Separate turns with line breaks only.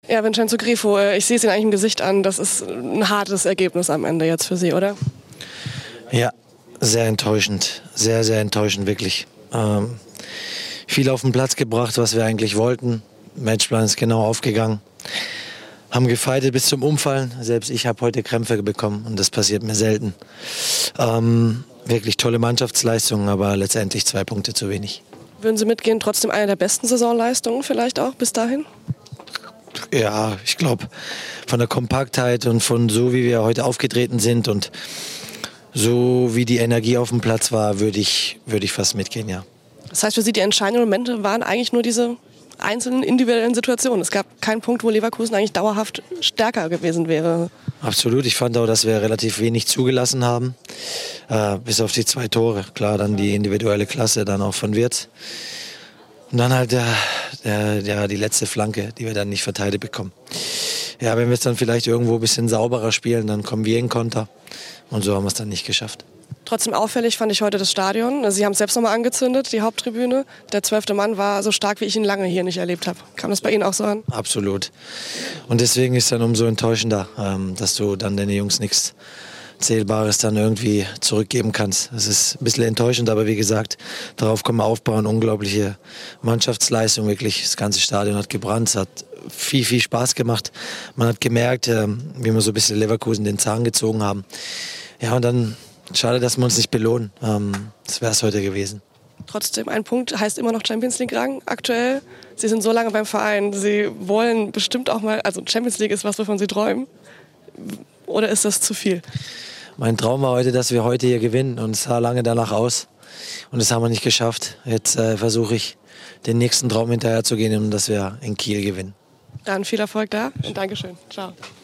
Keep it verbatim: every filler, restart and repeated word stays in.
Ja, Vincenzo Grifo, äh, ich sehe es Ihnen eigentlich im Gesicht an. Das ist ein hartes Ergebnis am Ende jetzt für Sie, oder?
Ja, sehr enttäuschend. Sehr, sehr enttäuschend, wirklich. Ähm, viel auf den Platz gebracht, was wir eigentlich wollten. Matchplan ist genau aufgegangen. Haben gefeitet bis zum Umfallen. Selbst ich habe heute Krämpfe bekommen und das passiert mir selten. Ähm, wirklich tolle Mannschaftsleistungen, aber letztendlich zwei Punkte zu wenig.
Würden Sie mitgehen, trotzdem eine der besten Saisonleistungen vielleicht auch bis dahin?
Ja, ich glaube, von der Kompaktheit und von so, wie wir heute aufgetreten sind und so, wie die Energie auf dem Platz war, würde ich, würde ich fast mitgehen, ja.
Das heißt, für Sie die entscheidenden Momente waren eigentlich nur diese einzelnen individuellen Situationen. Es gab keinen Punkt, wo Leverkusen eigentlich dauerhaft stärker gewesen wäre.
Absolut. Ich fand auch, dass wir relativ wenig zugelassen haben. Äh, bis auf die zwei Tore. Klar, dann die individuelle Klasse, dann auch von Wirtz. Und dann halt der, der, der, die letzte Flanke, die wir dann nicht verteidigt bekommen. Ja, wenn wir es dann vielleicht irgendwo ein bisschen sauberer spielen, dann kommen wir in Konter. Und so haben wir es dann nicht geschafft.
Trotzdem auffällig fand ich heute das Stadion. Also Sie haben es selbst nochmal angezündet, die Haupttribüne. Der zwölfte Mann war so stark, wie ich ihn lange hier nicht erlebt habe. Kam das bei Ihnen auch so an?
Absolut. Und deswegen ist es dann umso enttäuschender, ähm, dass du dann deine Jungs nichts Zählbares dann irgendwie zurückgeben kannst. Das ist ein bisschen enttäuschend, aber wie gesagt, darauf können wir aufbauen. Unglaubliche Mannschaftsleistung, wirklich. Das ganze Stadion hat gebrannt, es hat viel, viel Spaß gemacht. Man hat gemerkt, ähm, wie wir so ein bisschen Leverkusen den Zahn gezogen haben. Ja, und dann schade, dass wir uns nicht belohnen. Ähm, das wäre es heute gewesen.
Trotzdem, ein Punkt heißt immer noch Champions League-Rang aktuell. Sie sind so lange beim Verein. Sie wollen bestimmt auch mal, also Champions League ist was, wovon Sie träumen. Oder ist das zu viel?
Mein Traum war heute, dass wir heute hier gewinnen. Und es sah lange danach aus. Und das haben wir nicht geschafft. Jetzt äh, versuche ich, den nächsten Traum hinterher zu gehen und dass wir in Kiel gewinnen.
Dann viel Erfolg da und Dankeschön. Ciao.